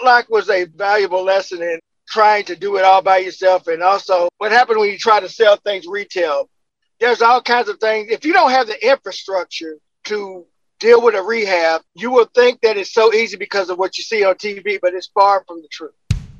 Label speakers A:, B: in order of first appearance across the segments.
A: Footlock was a valuable lesson in trying to do it all by yourself. And also what happened when you try to sell things retail. There's all kinds of things. If you don't have the infrastructure to deal with a rehab, you will think that it's so easy because of what you see on TV, but it's far from the truth.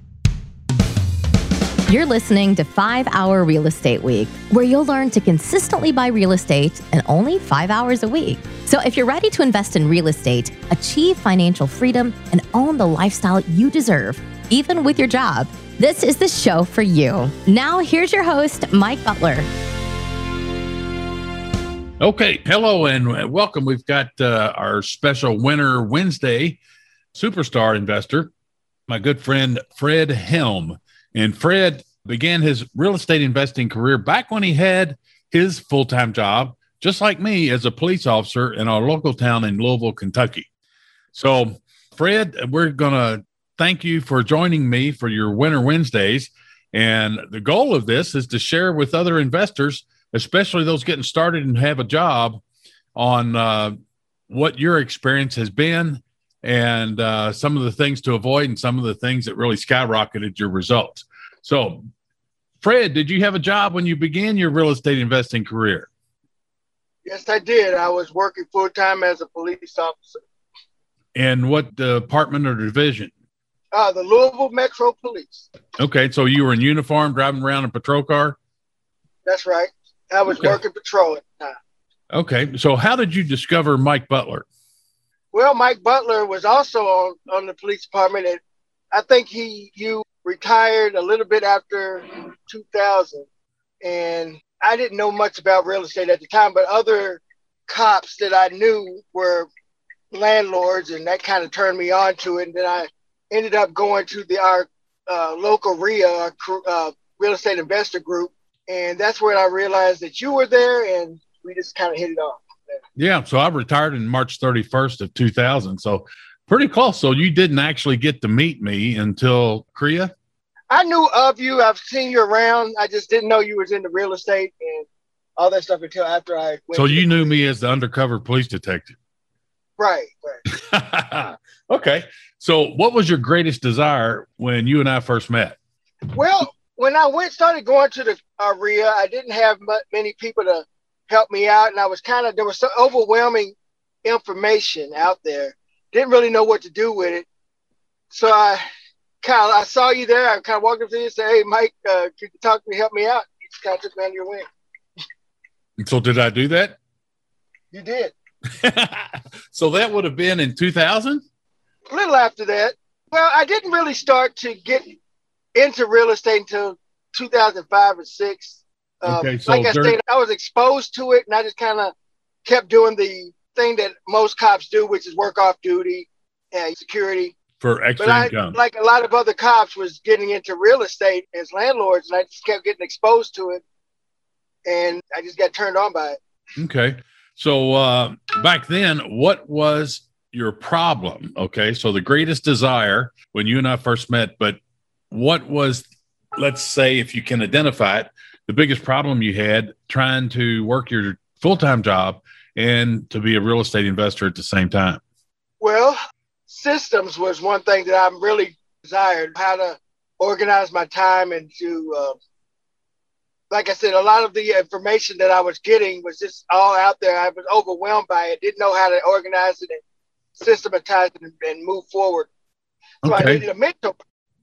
B: You're listening to 5 Hour Real Estate Week, where you'll learn to consistently buy real estate in only 5 hours a week. So if you're ready to invest in real estate, achieve financial freedom, and own the lifestyle you deserve, even with your job, this is the show for you. Now, here's your host, Mike Butler.
C: Okay, hello and welcome. We've got our special Winter Wednesday superstar investor, my good friend Fred Helm. And Fred began his real estate investing career back when he had his full-time job, just like me, as a police officer in our local town in Louisville, Kentucky. So, Fred, we're going to thank you for joining me for your Winter Wednesdays. And the goal of this is to share with other investors, especially those getting started and have a job, on what your experience has been and some of the things to avoid and some of the things that really skyrocketed your results. So, Fred, did you have a job when you began your real estate investing career?
A: Yes, I did. I was working full-time as a police officer.
C: And what department or division?
A: The Louisville Metro Police.
C: Okay, so you were in uniform, driving around in a patrol car?
A: That's right. I was working patrol at the time.
C: Okay, so how did you discover Mike Butler?
A: Well, Mike Butler was also on the police department, and I think you retired a little bit after 2000. And I didn't know much about real estate at the time, but other cops that I knew were landlords, and that kind of turned me on to it. And then I ended up going to our local RIA, real estate investor group, and that's where I realized that you were there, and we just kind of hit it off.
C: Yeah, so I retired in March 31st of 2000, so pretty close. So you didn't actually get to meet me until CREA?
A: I knew of you. I've seen you around. I just didn't know you was into real estate and all that stuff until after I went.
C: So you knew me as the undercover police detective?
A: Right.
C: Okay. So what was your greatest desire when you and I first met?
A: Well, when I started going to the RIA, I didn't have many people to help me out. And I was there was some overwhelming information out there. Didn't really know what to do with it. So I saw you there. I kind of walked up to you and said, "Hey, Mike, could you talk to me, help me out?" You just kind of took me under your wing.
C: So did I do that?
A: You did.
C: So that would have been in 2000?
A: A little after that. Well, I didn't really start to get into real estate until 2005 or 6.
C: Okay, so
A: like I said, I was exposed to it, and I just kind of kept doing the thing that most cops do, which is work off duty and security.
C: For extra income.
A: Like a lot of other cops was getting into real estate as landlords, and I just kept getting exposed to it, and I just got turned on by it.
C: Okay. So back then, what was your problem? Okay, so the greatest desire when you and I first met, but what was, let's say, if you can identify it, the biggest problem you had trying to work your full-time job and to be a real estate investor at the same time?
A: Well, systems was one thing that I really desired, how to organize my time and to, like I said, a lot of the information that I was getting was just all out there. I was overwhelmed by it, didn't know how to organize it and systematize it and move forward. So I needed a mentor,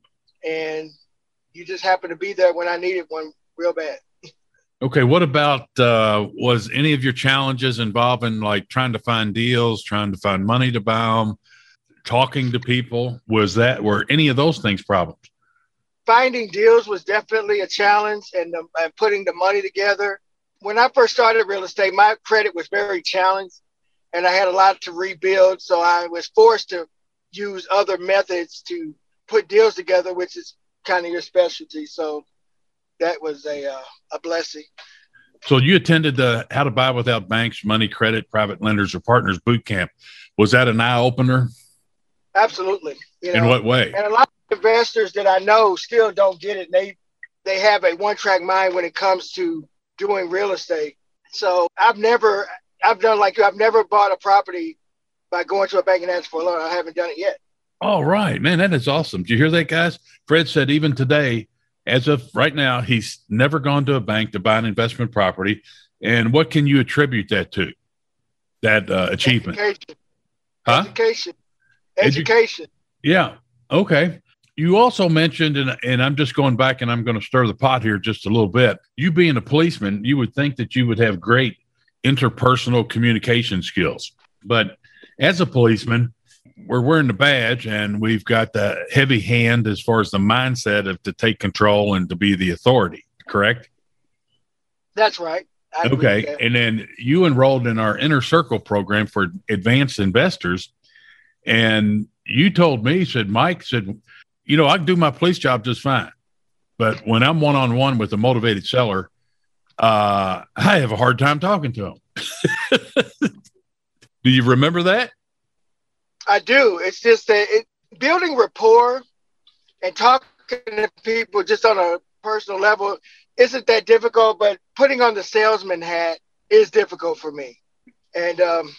A: and you just happened to be there when I needed one real bad.
C: Okay. What about, was any of your challenges involving like trying to find deals, trying to find money to buy them, talking to people? Were any of those things problems?
A: Finding deals was definitely a challenge, and putting the money together. When I first started real estate, my credit was very challenged, and I had a lot to rebuild. So I was forced to use other methods to put deals together, which is kind of your specialty. So that was a blessing.
C: So you attended the How to Buy Without Banks, Money, Credit, Private Lenders, or Partners boot camp. Was that an eye opener?
A: Absolutely.
C: In what way?
A: And a lot of investors that I know still don't get it. They have a one-track mind when it comes to doing real estate. So I've never bought a property by going to a bank and asking for a loan. I haven't done it yet.
C: All right, man, that is awesome. Did you hear that, guys? Fred said even today, as of right now, he's never gone to a bank to buy an investment property. And what can you attribute that to? That achievement?
A: Education.
C: Huh?
A: Education.
C: Yeah. Okay. You also mentioned, and I'm just going back and I'm going to stir the pot here just a little bit. You being a policeman, you would think that you would have great interpersonal communication skills. But as a policeman, we're wearing the badge and we've got the heavy hand as far as the mindset of to take control and to be the authority, correct?
A: That's right.
C: Okay. And then you enrolled in our Inner Circle program for advanced investors. And you told me, Mike said, I can do my police job just fine. But when I'm one-on-one with a motivated seller, I have a hard time talking to them. Do you remember that?
A: I do. It's just that building rapport and talking to people just on a personal level isn't that difficult, but putting on the salesman hat is difficult for me. And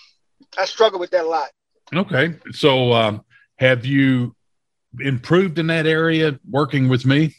A: I struggle with that a lot. Okay.
C: So have you improved in that area working with me?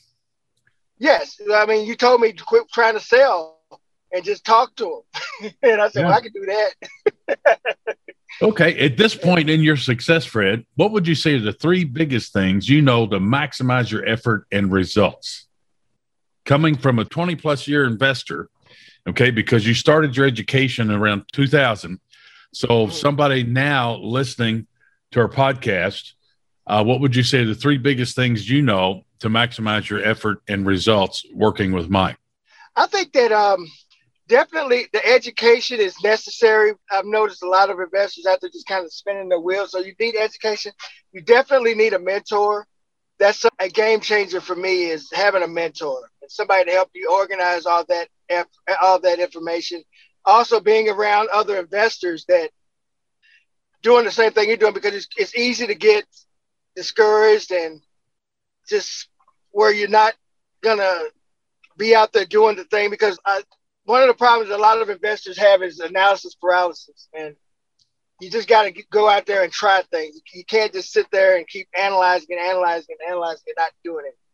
A: Yes. I mean, you told me to quit trying to sell and just talk to them. And I said, well, I can do that.
C: Okay. At this point in your success, Fred, what would you say are the three biggest things to maximize your effort and results? Coming from a 20-plus year investor, okay, because you started your education around 2000. So somebody now listening to our podcast, what would you say are the three biggest things to maximize your effort and results working with Mike?
A: I think that definitely the education is necessary. I've noticed a lot of investors out there just kind of spinning their wheels. So you need education. You definitely need a mentor. That's a game changer for me, is having a mentor and somebody to help you organize all that information. Also being around other investors that doing the same thing you're doing, because it's easy to get discouraged and just where you're not going to be out there doing the thing, because one of the problems a lot of investors have is analysis paralysis, and you just got to go out there and try things. You can't just sit there and keep analyzing and not doing it,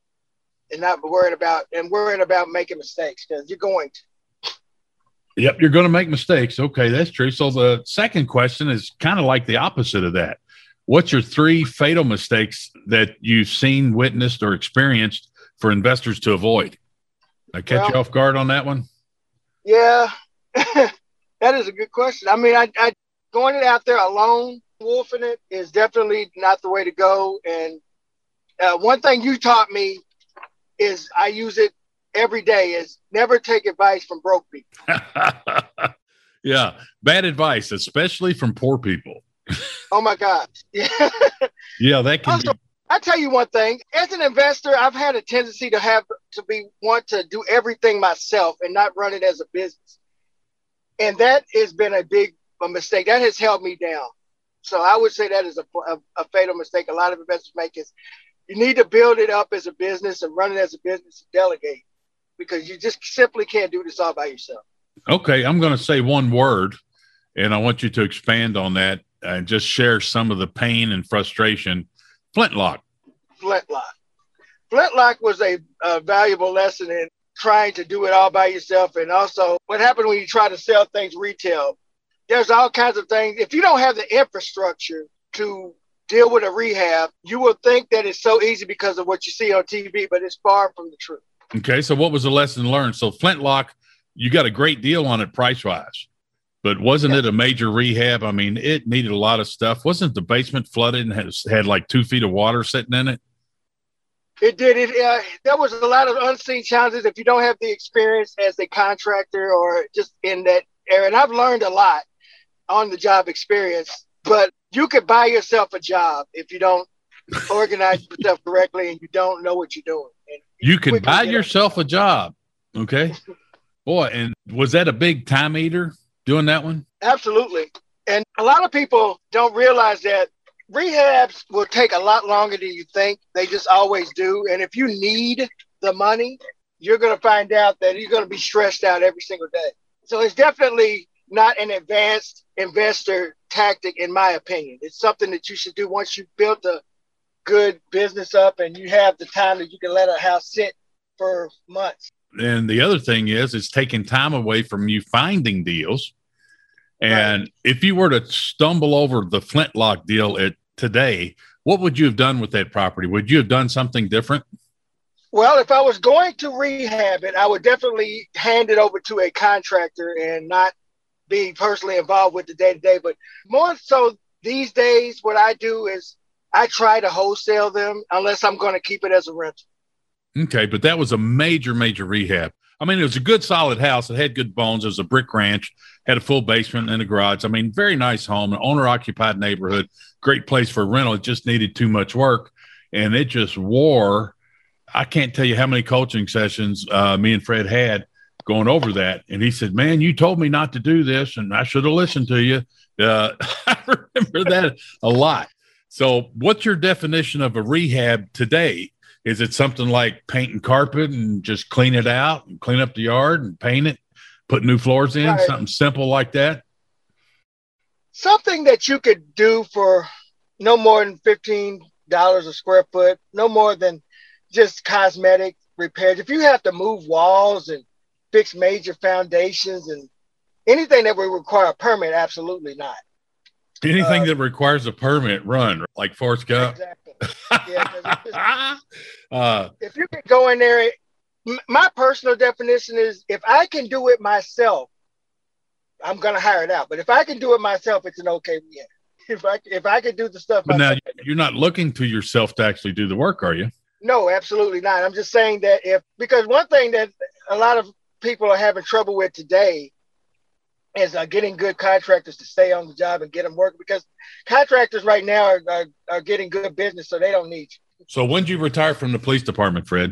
A: and not worrying about making mistakes, because you're going to.
C: Yep, you're going to make mistakes. Okay, that's true. So the second question is kind of like the opposite of that. What's your three fatal mistakes that you've seen, witnessed, or experienced for investors to avoid? I catch you off guard on that one? Yeah,
A: that is a good question. I mean, I going out there alone, wolfing it, is definitely not the way to go. And one thing you taught me is I use it every day, is never take advice from broke people.
C: Yeah, bad advice, especially from poor people.
A: Oh my gosh. Yeah.
C: Yeah, that can
A: also, I tell you one thing, as an investor, I've had a tendency to want to do everything myself and not run it as a business. And that has been a big mistake. That has held me down. So I would say that is a fatal mistake a lot of investors make, is you need to build it up as a business and run it as a business and delegate, because you just simply can't do this all by yourself.
C: Okay, I'm going to say one word, and I want you to expand on that and just share some of the pain and frustration. Flintlock.
A: Flintlock was a valuable lesson in trying to do it all by yourself. And also what happened when you try to sell things retail. There's all kinds of things. If you don't have the infrastructure to deal with a rehab, you will think that it's so easy because of what you see on TV, but it's far from the truth.
C: Okay, so what was the lesson learned? So Flintlock, you got a great deal on it price-wise, but wasn't it a major rehab? I mean, it needed a lot of stuff. Wasn't the basement flooded and had like 2 feet of water sitting in it?
A: It did. There was a lot of unseen challenges if you don't have the experience as a contractor or just in that area. And I've learned a lot on the job experience, but you could buy yourself a job if you don't organize yourself correctly and you don't know what you're doing. And
C: you can buy yourself a job. Okay. Boy, and was that a big time eater doing that one?
A: Absolutely. And a lot of people don't realize that rehabs will take a lot longer than you think. They just always do. And if you need the money, you're going to find out that you're going to be stressed out every single day. So it's definitely not an advanced investor tactic, in my opinion. It's something that you should do once you've built a good business up and you have the time that you can let a house sit for months.
C: And the other thing is, it's taking time away from you finding deals. And right. If you were to stumble over the Flintlock deal today, what would you have done with that property? Would you have done something different?
A: Well, if I was going to rehab it, I would definitely hand it over to a contractor and not be personally involved with the day-to-day. But more so these days, what I do is I try to wholesale them unless I'm going to keep it as a rental.
C: Okay, but that was a major, major rehab. I mean, it was a good, solid house. It had good bones. It was a brick ranch, had a full basement and a garage. I mean, very nice home, an owner-occupied neighborhood, great place for rental. It just needed too much work, and it just wore. I can't tell you how many coaching sessions me and Fred had going over that. And he said, man, you told me not to do this, and I should have listened to you. I remember that a lot. So what's your definition of a rehab today? Is it something like painting carpet and just clean it out and clean up the yard and paint it, put new floors in, right. Something simple like that?
A: Something that you could do for no more than $15 a square foot, no more than just cosmetic repairs. If you have to move walls and fix major foundations and anything that would require a permit, absolutely not.
C: Anything that requires a permit, run, like Forrest Gump.
A: Exactly. Yeah, if you can go in there, my personal definition is if I can do it myself, I'm going to hire it out. But if I can do it myself, it's an okay rehab. If I can do the stuff
C: but
A: myself.
C: Now, you're not looking to yourself to actually do the work, are you?
A: No, absolutely not. I'm just saying that because one thing that a lot of people are having trouble with today is getting good contractors to stay on the job and get them working, because contractors right now are getting good business, so they don't need you.
C: So when did you retire from the police department, Fred?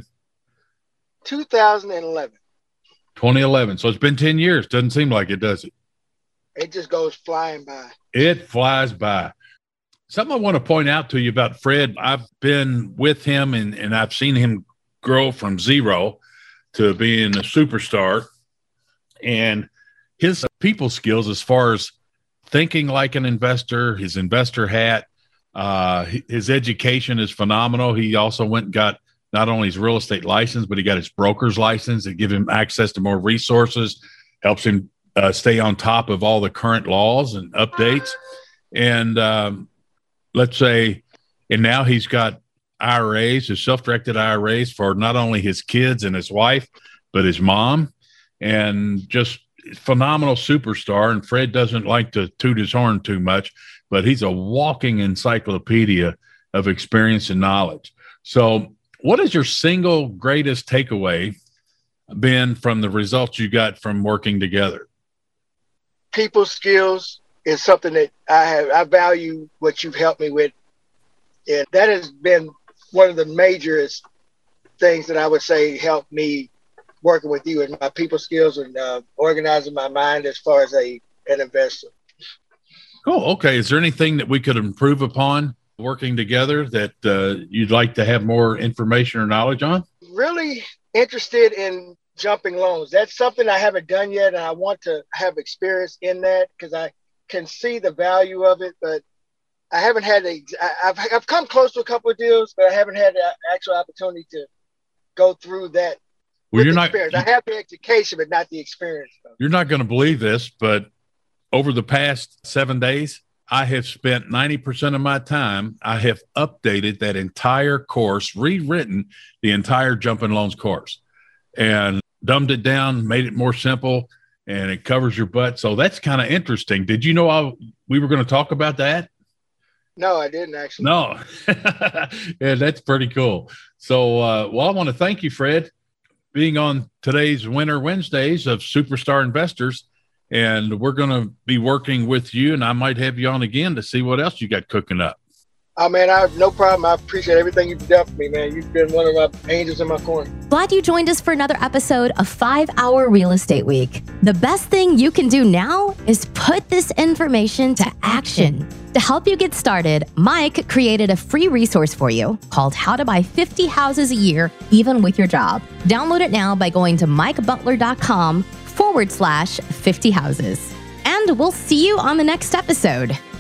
A: 2011.
C: 2011. So it's been 10 years. Doesn't seem like it, does it?
A: It just goes flying by.
C: It flies by. Something I want to point out to you about Fred, I've been with him and I've seen him grow from zero to being a superstar. And his people skills, as far as thinking like an investor, his investor hat, his education is phenomenal. He also went and got not only his real estate license, but he got his broker's license. It gives him access to more resources, helps him stay on top of all the current laws and updates. And let's say, and now he's got IRAs, his self-directed IRAs for not only his kids and his wife, but his mom, and just phenomenal superstar. And Fred doesn't like to toot his horn too much, but he's a walking encyclopedia of experience and knowledge. So what is your single greatest takeaway been from the results you got from working together?
A: People skills is something that I value what you've helped me with. And that has been one of the majorest things that I would say helped me working with you, and my people skills and organizing my mind as far as an investor.
C: Cool. Okay. Is there anything that we could improve upon working together that you'd like to have more information or knowledge on? Really
A: interested in jumping loans. That's something I haven't done yet, and I want to have experience in that because I can see the value of it, but I haven't had I've come close to a couple of deals, but I haven't had the actual opportunity to go through that. Well, you're not. I have the education, but not the experience.
C: You're not going to believe this, but over the past 7 days, I have spent 90% of my time. I have updated that entire course, rewritten the entire Jumping Loans course, and dumbed it down, made it more simple, and it covers your butt. So that's kind of interesting. Did you know we were going to talk about that?
A: No, I didn't actually.
C: No. Yeah, that's pretty cool. So, well, I want to thank you, Fred, being on today's Winter Wednesdays of Superstar Investors. And we're going to be working with you, and I might have you on again to see what else you got cooking up.
A: Oh, man, I have no problem. I appreciate everything you've done for me, man. You've been one of my angels in my corner.
B: Glad you joined us for another episode of 5 Hour Real Estate Week. The best thing you can do now is put this information to action. To help you get started, Mike created a free resource for you called How to Buy 50 Houses a Year, Even with Your Job. Download it now by going to mikebutler.com/50 houses. and we'll see you on the next episode.